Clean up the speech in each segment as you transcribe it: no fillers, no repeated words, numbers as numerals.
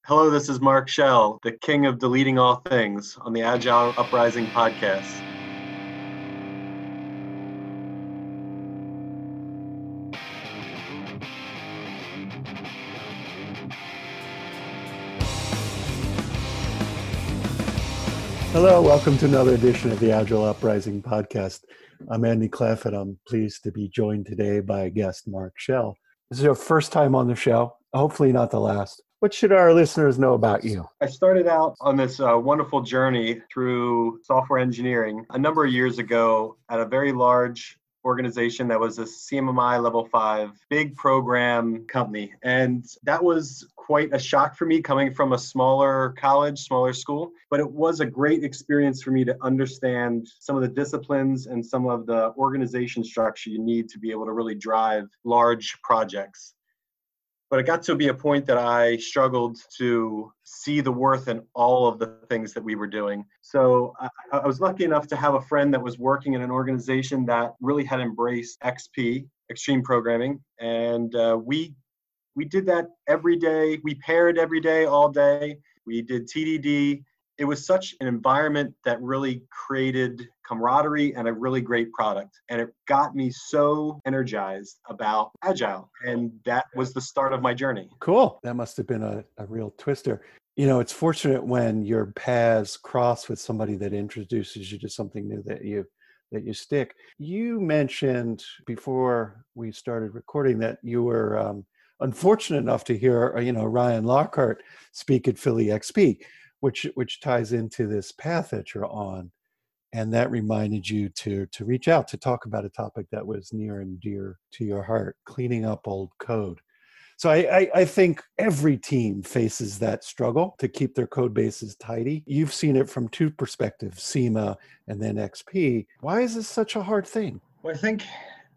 Hello, this is Mark Schell, the king of deleting all things on the Agile Uprising podcast. Hello, welcome to another edition of the Agile Uprising podcast. I'm Andy Cleff, and I'm pleased to be joined today by guest Mark Schell. This is your first time on the show, hopefully not the last. What should our listeners know about you? I started out on this wonderful journey through software engineering a number of years ago at a very large organization that was a CMMI level 5 big program company. And that was quite a shock for me coming from a smaller college, smaller school. But it was a great experience for me to understand some of the disciplines and some of the organization structure you need to be able to really drive large projects. But it got to be a point that I struggled to see the worth in all of the things that we were doing. So I was lucky enough to have a friend that was working in an organization that really had embraced XP, extreme programming. And we did that every day. We paired every day, all day. We did TDD. It was such an environment that really created camaraderie and a really great product. And it got me so energized about Agile. And that was the start of my journey. Cool. That must have been a real twister. You know, it's fortunate when your paths cross with somebody that introduces you to something new that you stick. You mentioned before we started recording that you were unfortunate enough to hear, Ryan Lockhart speak at Philly XP. Which ties into this path that you're on. And that reminded you to reach out to talk about a topic that was near and dear to your heart, cleaning up old code. So I think every team faces that struggle to keep their code bases tidy. You've seen it from two perspectives, SEMA and then XP. Why is this such a hard thing? Well, I think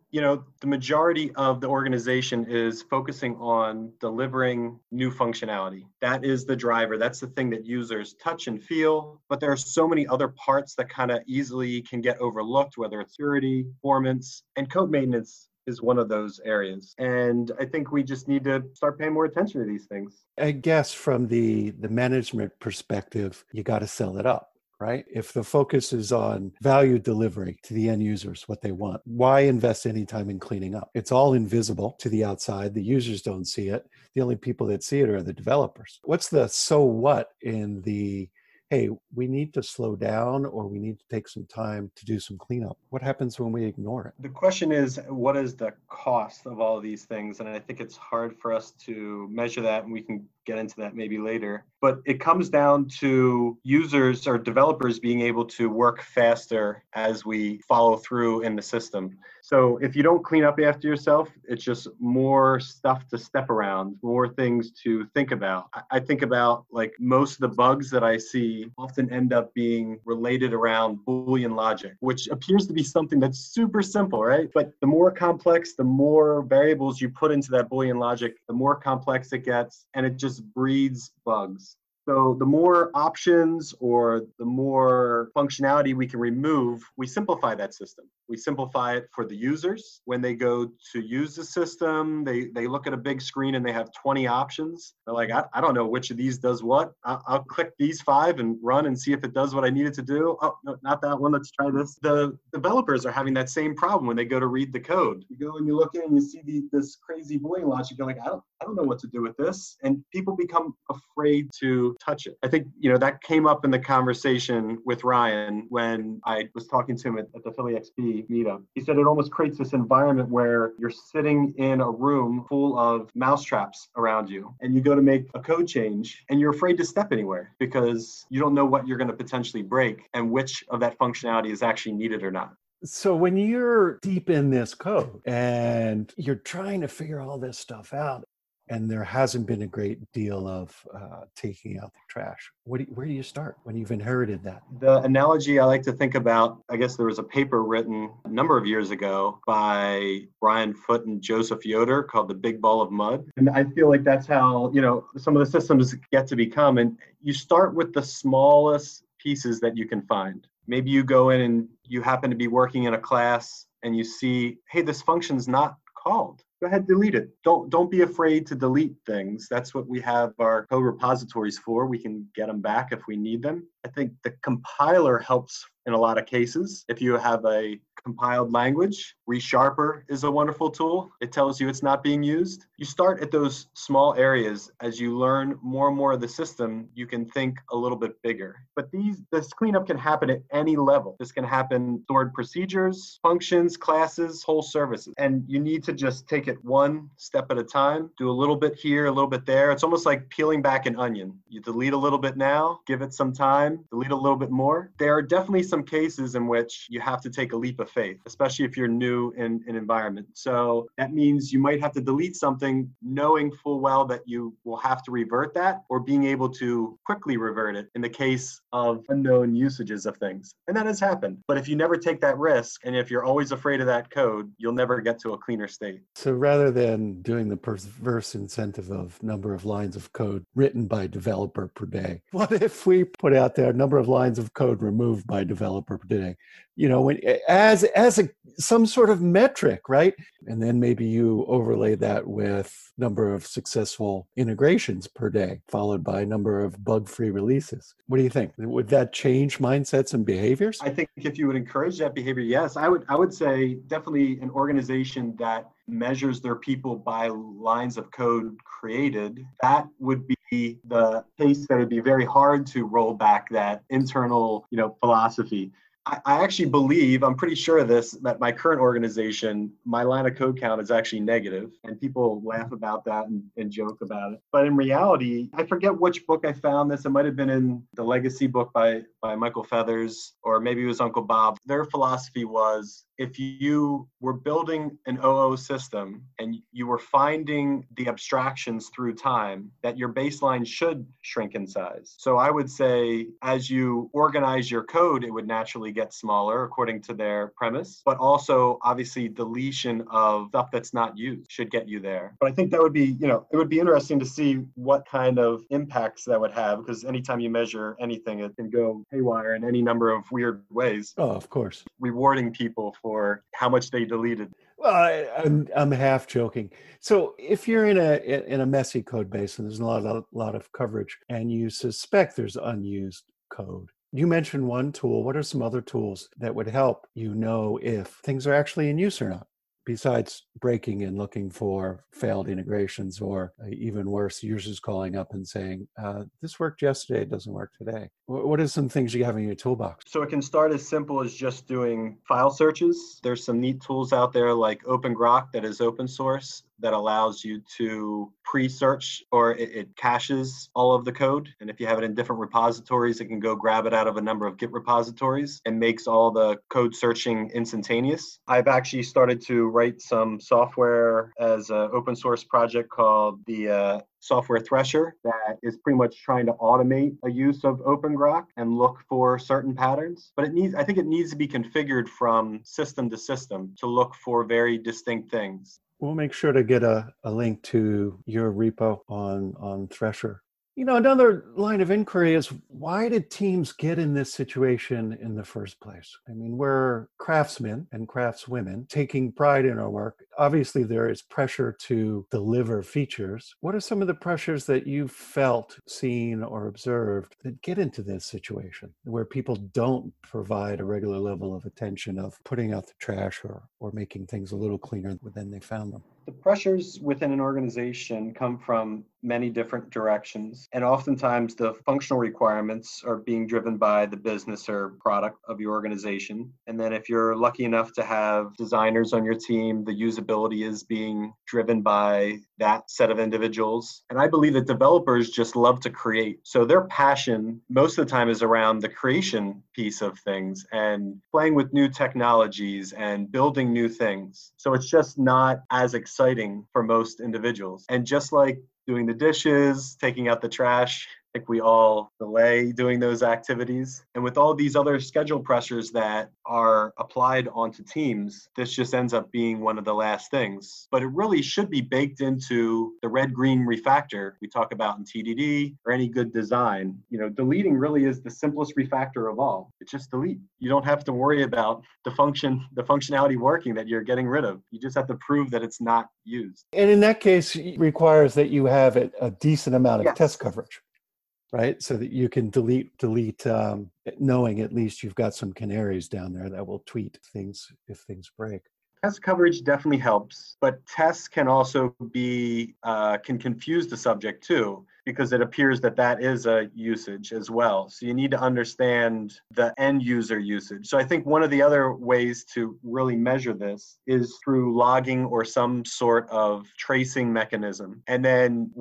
the majority of the organization is focusing on delivering new functionality. That is the driver. That's the thing that users touch and feel. But there are so many other parts that kind of easily can get overlooked, whether it's security, performance, and code maintenance is one of those areas. And I think we just need to start paying more attention to these things. I guess from the management perspective, you got to sell it up. Right? If the focus is on value delivery to the end users, what they want, why invest any time in cleaning up? It's all invisible to the outside. The users don't see it. The only people that see it are the developers. What's the so what in the, hey, we need to slow down or we need to take some time to do some cleanup? What happens when we ignore it? The question is, what is the cost of all of these things? And I think it's hard for us to measure that, and we can get into that maybe later. But it comes down to users or developers being able to work faster as we follow through in the system. So if you don't clean up after yourself, it's just more stuff to step around, more things to think about. I think about like most of the bugs that I see often end up being related around Boolean logic, which appears to be something that's super simple, right? But the more complex, the more variables you put into that Boolean logic, the more complex it gets, and it just breeds bugs. So the more options or the more functionality we can remove, we simplify that system. We simplify it for the users. When they go to use the system, they look at a big screen and they have 20 options. They're like, I don't know which of these does what. I'll click these 5 and run and see if it does what I need it to do. Oh, no, not that one. Let's try this. The developers are having that same problem when they go to read the code. You go and you look in and you see this crazy Boolean logic. You're like, I don't know what to do with this. And people become afraid to touch it. I think, that came up in the conversation with Ryan when I was talking to him at the Philly XP meetup. He said it almost creates this environment where you're sitting in a room full of mousetraps around you, and you go to make a code change and you're afraid to step anywhere because you don't know what you're going to potentially break and which of that functionality is actually needed or not. So when you're deep in this code and you're trying to figure all this stuff out, and there hasn't been a great deal of taking out the trash, where do you start when you've inherited that? The analogy I like to think about, I guess there was a paper written a number of years ago by Brian Foote and Joseph Yoder called The Big Ball of Mud. And I feel like that's how, some of the systems get to become. And you start with the smallest pieces that you can find. Maybe you go in and you happen to be working in a class and you see, hey, this function's not called? Go ahead, delete it. Don't be afraid to delete things. That's what we have our code repositories for. We can get them back if we need them. I think the compiler helps in a lot of cases. If you have a compiled language, ReSharper is a wonderful tool. It tells you it's not being used. You start at those small areas. As you learn more and more of the system, you can think a little bit bigger. But this cleanup can happen at any level. This can happen stored procedures, functions, classes, whole services. And you need to just take it one step at a time, do a little bit here, a little bit there. It's almost like peeling back an onion. You delete a little bit now, give it some time, delete a little bit more. There are definitely some cases in which you have to take a leap of faith, especially if you're new in an environment. So that means you might have to delete something knowing full well that you will have to revert that, or being able to quickly revert it in the case of unknown usages of things. And that has happened. But if you never take that risk, and if you're always afraid of that code, you'll never get to a cleaner state. So rather than doing the perverse incentive of number of lines of code written by developer per day, what if we put out there number of lines of code removed by developer per day? You know, as some sort of metric, right? And then maybe you overlay that with number of successful integrations per day, followed by number of bug-free releases. What do you think? Would that change mindsets and behaviors? I think if you would encourage that behavior, yes. I would say definitely an organization that measures their people by lines of code created, that would be the case that would be very hard to roll back that internal, philosophy. I actually believe, I'm pretty sure of this, that my current organization, my line of code count is actually negative, and people laugh about that and joke about it. But in reality, I forget which book I found this. It might have been in the Legacy book by Michael Feathers, or maybe it was Uncle Bob. Their philosophy was, if you were building an OO system and you were finding the abstractions through time, that your baseline should shrink in size. So I would say, as you organize your code, it would naturally get smaller according to their premise, but also obviously deletion of stuff that's not used should get you there. But I think that would be, it would be interesting to see what kind of impacts that would have, because anytime you measure anything, it can go haywire in any number of weird ways. Oh, of course. Rewarding people for how much they deleted. Well, I'm half joking. So if you're in a messy code base and there's a lot of coverage, and you suspect there's unused code, you mentioned one tool. What are some other tools that would help you know if things are actually in use or not, besides breaking and looking for failed integrations, or even worse, users calling up and saying, this worked yesterday, it doesn't work today? What are some things you have in your toolbox? So it can start as simple as just doing file searches. There's some neat tools out there like OpenGrok that is open source that allows you to pre-search, or it caches all of the code. And if you have it in different repositories, it can go grab it out of a number of Git repositories and makes all the code searching instantaneous. I've actually started to write some software as an open source project called the Software Thresher that is pretty much trying to automate a use of OpenGrok and look for certain patterns. But I think it needs to be configured from system to system to look for very distinct things. We'll make sure to get a link to your repo on Thresher. Another line of inquiry is, why did teams get in this situation in the first place? I mean, we're craftsmen and craftswomen taking pride in our work. Obviously, there is pressure to deliver features. What are some of the pressures that you felt, seen, or observed that get into this situation where people don't provide a regular level of attention of putting out the trash or making things a little cleaner than they found them? The pressures within an organization come from many different directions, and oftentimes the functional requirements are being driven by the business or product of your organization. And then if you're lucky enough to have designers on your team, the usability is being driven by that set of individuals. And I believe that developers just love to create. So their passion most of the time is around the creation piece of things and playing with new technologies and building new things. So it's just not as exciting for most individuals. And just like doing the dishes, taking out the trash, think we all delay doing those activities. And with all these other schedule pressures that are applied onto teams, this just ends up being one of the last things. But it really should be baked into the red-green refactor we talk about in TDD or any good design. Deleting really is the simplest refactor of all. It's just delete. You don't have to worry about the functionality working that you're getting rid of. You just have to prove that it's not used. And in that case, it requires that you have a decent amount of Yes. test coverage, right? So that you can delete, knowing at least you've got some canaries down there that will tweet things if things break. Test coverage definitely helps, but tests can also can confuse the subject too, because it appears that is a usage as well. So you need to understand the end user usage. So I think one of the other ways to really measure this is through logging or some sort of tracing mechanism. And then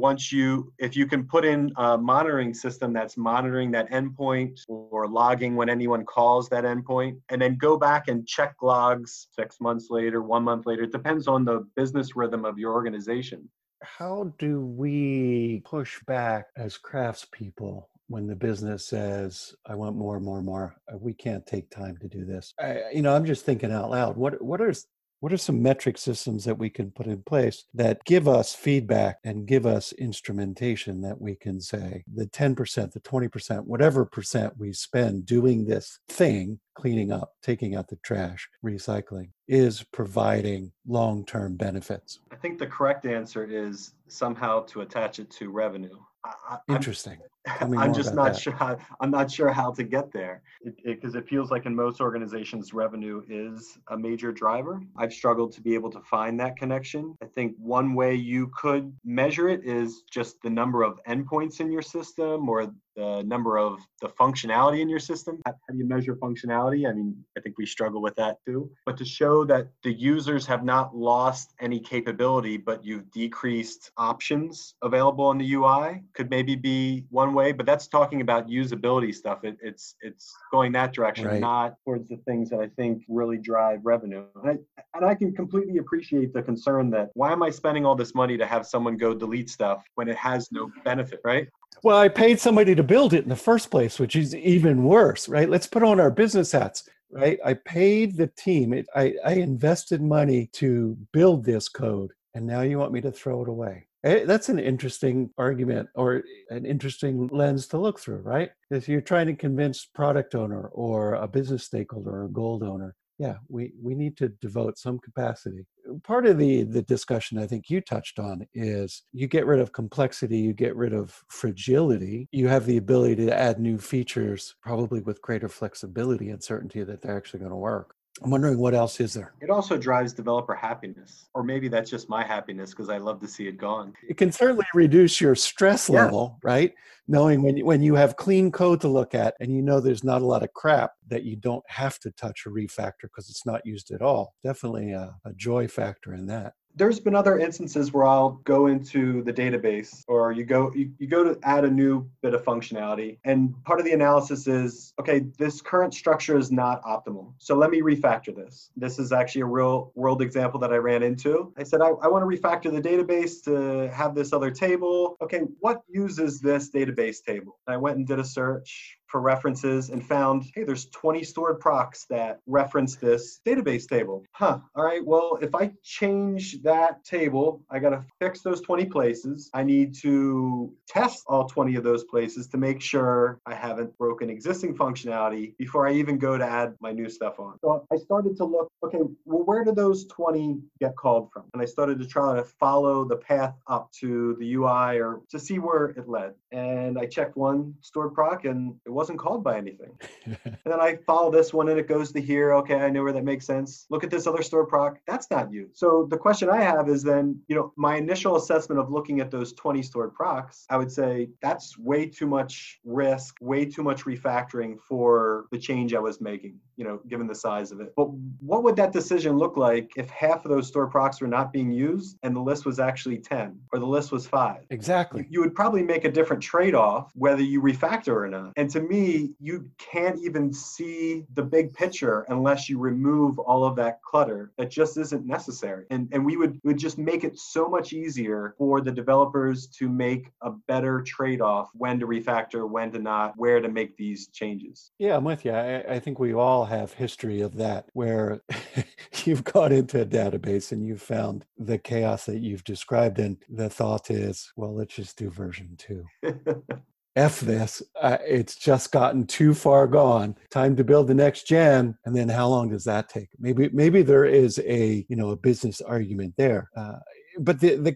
if you can put in a monitoring system that's monitoring that endpoint or logging when anyone calls that endpoint, and then go back and check logs 6 months later, 1 month later, it depends on the business rhythm of your organization. How do we push back as craftspeople when the business says, I want more and more and more? We can't take time to do this. I'm just thinking out loud. What are some metric systems that we can put in place that give us feedback and give us instrumentation that we can say the 10%, the 20%, whatever percent we spend doing this thing, cleaning up, taking out the trash, recycling, is providing long-term benefits? I think the correct answer is somehow to attach it to revenue. Interesting. I'm just not sure I'm not sure how to get there, because it feels like in most organizations, revenue is a major driver. I've struggled to be able to find that connection. I think one way you could measure it is just the number of endpoints in your system or the number of the functionality in your system. How do you measure functionality? I mean, I think we struggle with that too. But to show that the users have not lost any capability, but you've decreased options available in the UI could maybe be one way, but that's talking about usability stuff. It's going that direction, right, not towards the things that I think really drive revenue. And I can completely appreciate the concern that why am I spending all this money to have someone go delete stuff when it has no benefit, right? Well, I paid somebody to build it in the first place, which is even worse, right? Let's put on our business hats, right? I paid the team. I invested money to build this code, and now you want me to throw it away. That's an interesting argument or an interesting lens to look through, right? If you're trying to convince product owner or a business stakeholder or a gold owner, yeah, we need to devote some capacity. Part of the discussion I think you touched on is you get rid of complexity, you get rid of fragility, you have the ability to add new features, probably with greater flexibility and certainty that they're actually going to work. I'm wondering what else is there? It also drives developer happiness, or maybe that's just my happiness because I love to see it gone. It can certainly reduce your stress level, yes, right? Knowing when you have clean code to look at and you know there's not a lot of crap that you don't have to touch or refactor because it's not used at all. Definitely a joy factor in that. There's been other instances where I'll go into the database or you go to add a new bit of functionality. And part of the analysis is, okay, this current structure is not optimal. So let me refactor this. This is actually a real world example that I ran into. I said, I want to refactor the database to have this other table. Okay, what uses this database table? And I went and did a search for references and found, hey, there's 20 stored procs that reference this database table. All right, well, if I change that table, I got to fix those 20 places. I need to test all 20 of those places to make sure I haven't broken existing functionality before I even go to add my new stuff on. So I started to look, okay, well, where do those 20 get called from? And I started to try to follow the path up to the UI or to see where it led. And I checked one stored proc and it wasn't called by anything. And then I follow this one and it goes to here. Okay, I know where that makes sense. Look at this other stored proc. That's not used. So the question I have is then, my initial assessment of looking at those 20 stored procs, I would say that's way too much risk, way too much refactoring for the change I was making, given the size of it. But what would that decision look like if half of those stored procs were not being used and the list was actually 10 or the list was 5? Exactly. You would probably make a different trade-off whether you refactor or not. And to me, you can't even see the big picture unless you remove all of that clutter that just isn't necessary. And we would just make it so much easier for the developers to make a better trade-off when to refactor, when to not, where to make these changes. Yeah, I'm with you. I think we all have history of that, where you've gone into a database and you've found the chaos that you've described, and the thought is, well, let's just do version 2. F this. It's just gotten too far gone. Time to build the next gen. And then how long does that take? Maybe there is a business argument there. But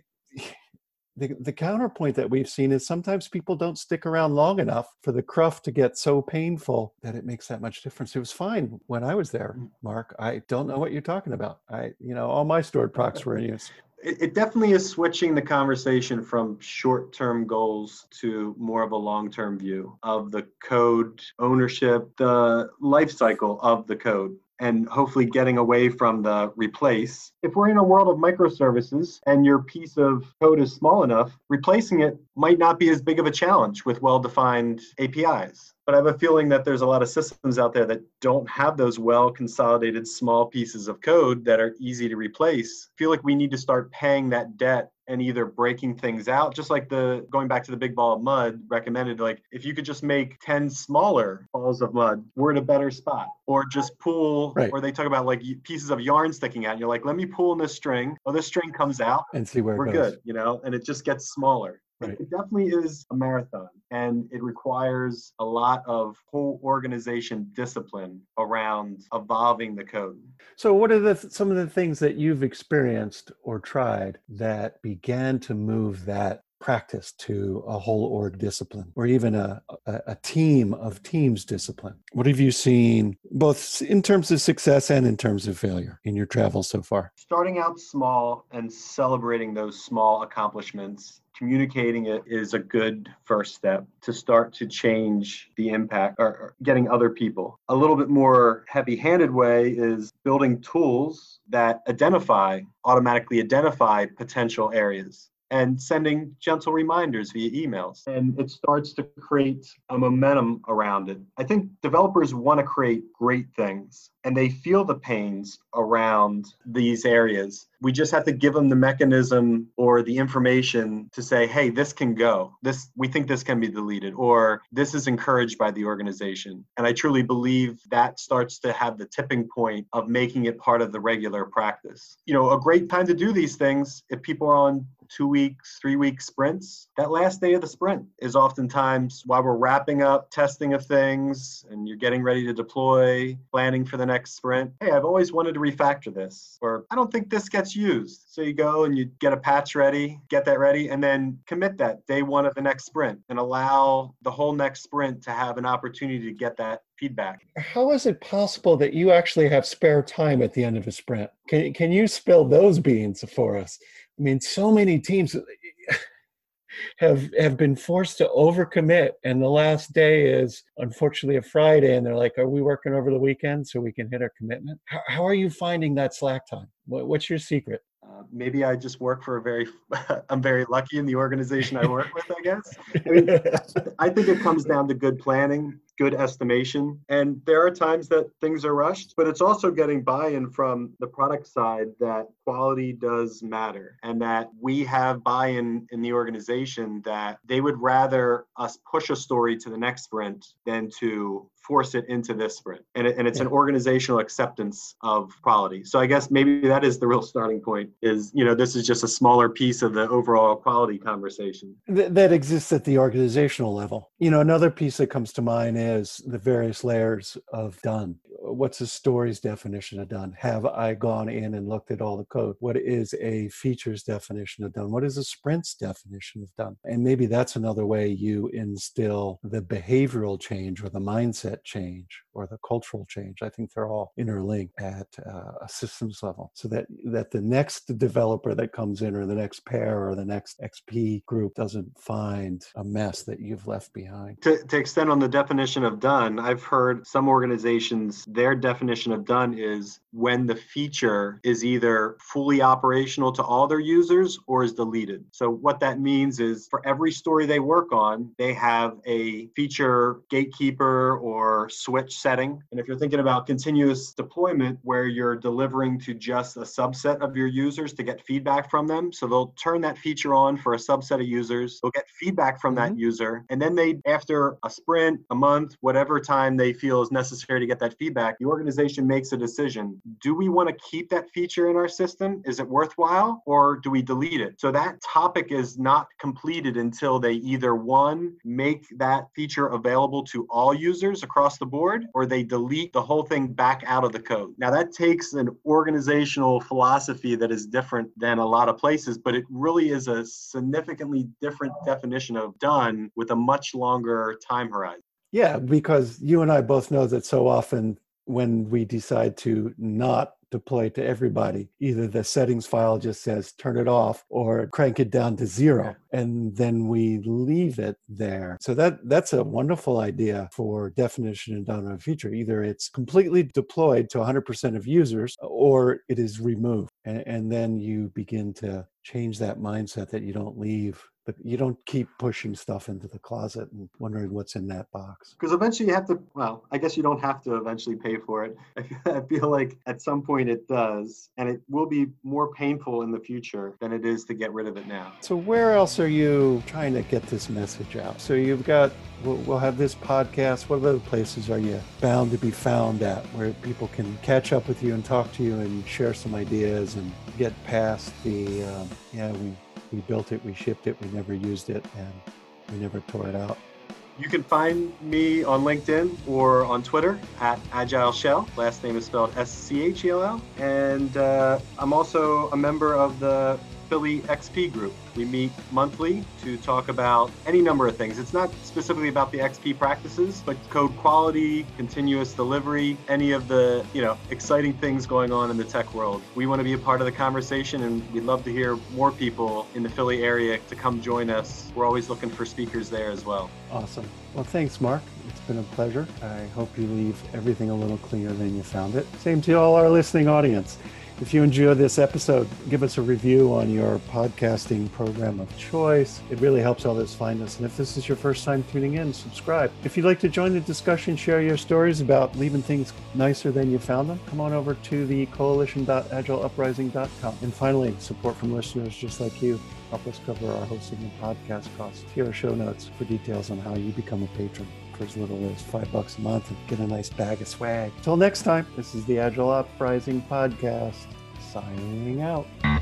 the counterpoint that we've seen is sometimes people don't stick around long enough for the cruft to get so painful that it makes that much difference. It was fine when I was there, Mark. I don't know what you're talking about. All my stored procs were in use. It definitely is switching the conversation from short-term goals to more of a long-term view of the code ownership, the life cycle of the code, and hopefully getting away from the replace. If we're in a world of microservices and your piece of code is small enough, replacing it might not be as big of a challenge with well-defined APIs. But I have a feeling that there's a lot of systems out there that don't have those well-consolidated small pieces of code that are easy to replace. I feel like we need to start paying that debt and either breaking things out, just like going back to the big ball of mud recommended, like if you could just make 10 smaller balls of mud, we're in a better spot. Or just pull, right. Or they talk about like pieces of yarn sticking out. And you're like, let me pull in this string. Oh, this string comes out. And see where we're it goes. Good, and it just gets smaller. Right. It definitely is a marathon, and it requires a lot of whole organization discipline around evolving the code. So what are some of the things that you've experienced or tried that began to move that practice to a whole org discipline, or even a team of teams discipline? What have you seen, both in terms of success and in terms of failure, in your travels so far? Starting out small and celebrating those small accomplishments, communicating it is a good first step to start to change the impact or getting other people. A little bit more heavy-handed way is building tools that automatically identify potential areas, and sending gentle reminders via emails. And it starts to create a momentum around it. I think developers want to create great things, and they feel the pains around these areas. We just have to give them the mechanism or the information to say, hey, this can go. We think this can be deleted, or this is encouraged by the organization. And I truly believe that starts to have the tipping point of making it part of the regular practice. A great time to do these things, if people are on 2 weeks, 3 week sprints, that last day of the sprint is oftentimes while we're wrapping up testing of things and you're getting ready to deploy, planning for the next sprint. Hey, I've always wanted to refactor this, or I don't think this gets used. So you go and you get a patch ready, get that ready, and then commit that day one of the next sprint and allow the whole next sprint to have an opportunity to get that feedback. How is it possible that you actually have spare time at the end of a sprint? Can you spill those beans for us? I mean, so many teams have been forced to overcommit, and the last day is unfortunately a Friday, and they're like, are we working over the weekend so we can hit our commitment? How are you finding that slack time? What's your secret? Maybe I just work for I'm very lucky in the organization I work with, I guess. I mean, I think it comes down to good planning, good estimation. And there are times that things are rushed, but it's also getting buy-in from the product side that quality does matter, and that we have buy-in in the organization that they would rather us push a story to the next sprint than to force it into this sprint. And it's an organizational acceptance of quality. So I guess maybe that is the real starting point is, this is just a smaller piece of the overall quality conversation. That exists at the organizational level. Another piece that comes to mind is the various layers of done. What's a story's definition of done? Have I gone in and looked at all the code? What is a feature's definition of done? What is a sprint's definition of done? And maybe that's another way you instill the behavioral change or the mindset change or the cultural change. I think they're all interlinked at a systems level, so that the next developer that comes in, or the next pair, or the next XP group doesn't find a mess that you've left behind. To extend on the definition of done, I've heard some organizations, their definition of done is when the feature is either fully operational to all their users or is deleted. So what that means is for every story they work on, they have a feature gatekeeper or switch setting. And if you're thinking about continuous deployment where you're delivering to just a subset of your users to get feedback from them, so they'll turn that feature on for a subset of users, they'll get feedback from that user, and then they, after a sprint, a month, whatever time they feel is necessary to get that feedback, the organization makes a decision. Do we want to keep that feature in our system? Is it worthwhile, or do we delete it? So that topic is not completed until they either, one, make that feature available to all users across the board, or they delete the whole thing back out of the code. Now that takes an organizational philosophy that is different than a lot of places, but it really is a significantly different definition of done with a much longer time horizon. Yeah, because you and I both know that so often when we decide to not deploy to everybody, either the settings file just says turn it off or crank it down to 0, and then we leave it there. So that's a wonderful idea for definition and done on a feature. Either it's completely deployed to 100% of users, or it is removed. And then you begin to change that mindset that you don't leave. But you don't keep pushing stuff into the closet and wondering what's in that box. Because eventually you have to, well, I guess you don't have to eventually pay for it. I feel like at some point it does, and it will be more painful in the future than it is to get rid of it now. So where else are you trying to get this message out? So you've got, we'll have this podcast. What other places are you bound to be found at where people can catch up with you and talk to you and share some ideas and get past the, we built it, we shipped it, we never used it, and we never tore it out? You can find me on LinkedIn or on Twitter at Agile Shell. Last name is spelled SCHELL. And I'm also a member of the Philly XP group. We meet monthly to talk about any number of things. It's not specifically about the XP practices, but code quality, continuous delivery, any of the, exciting things going on in the tech world. We want to be a part of the conversation, and we'd love to hear more people in the Philly area to come join us. We're always looking for speakers there as well. Awesome. Well, thanks, Mark. It's been a pleasure. I hope you leave everything a little cleaner than you found it. Same to all our listening audience. If you enjoy this episode, give us a review on your podcasting program of choice. It really helps others find us. And if this is your first time tuning in, subscribe. If you'd like to join the discussion, share your stories about leaving things nicer than you found them, come on over to the coalition.agileuprising.com. And finally, support from listeners just like you help us cover our hosting and podcast costs. Here are show notes for details on how you become a patron for as little as $5 a month and get a nice bag of swag. Till next time, this is the Agile Uprising Podcast, signing out.